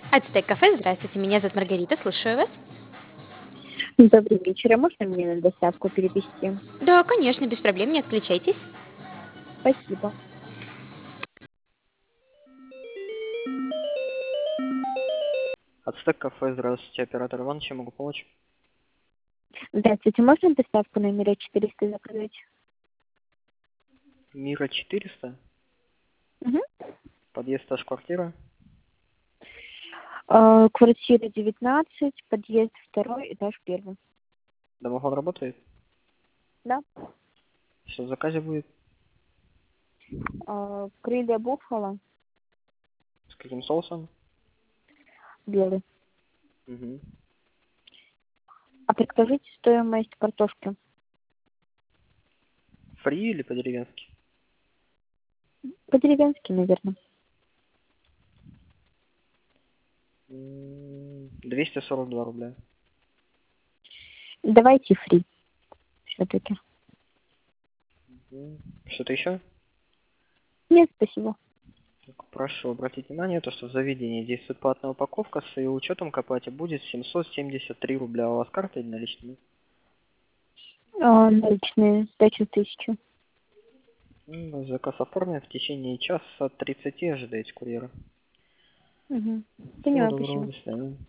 Ацтек кафе, здравствуйте, меня зовут Маргарита, слушаю вас. Добрый вечер. А можно мне на доставку перевести? Да, конечно, без проблем, не отключайтесь. Спасибо. Ацтек кафе, здравствуйте, оператор Иван, чем могу помочь? Здравствуйте. Можно доставку номера 400 заказать? Мира 400, Угу. подъезд квартира. Квартира 19, подъезд 2, этаж 1. Домофон работает? Да. Что в заказе будет? Крылья буффало, С каким соусом? белый. Угу. А подскажите стоимость картошки? Фри или по-деревенски? По-деревенски, наверное. 242 рубля. Давайте фри все-таки. Что-то еще? Нет, спасибо. Прошу обратить внимание, то, что в заведении действует платная упаковка, с ее учетом к оплате будет 773 рубля. А у вас карта или наличными? Наличные, сдача 1000. Заказ оформлен, в течение часа 30 ожидаете курьера. Угу. Всего Поняла, доброго, спасибо. до свидания.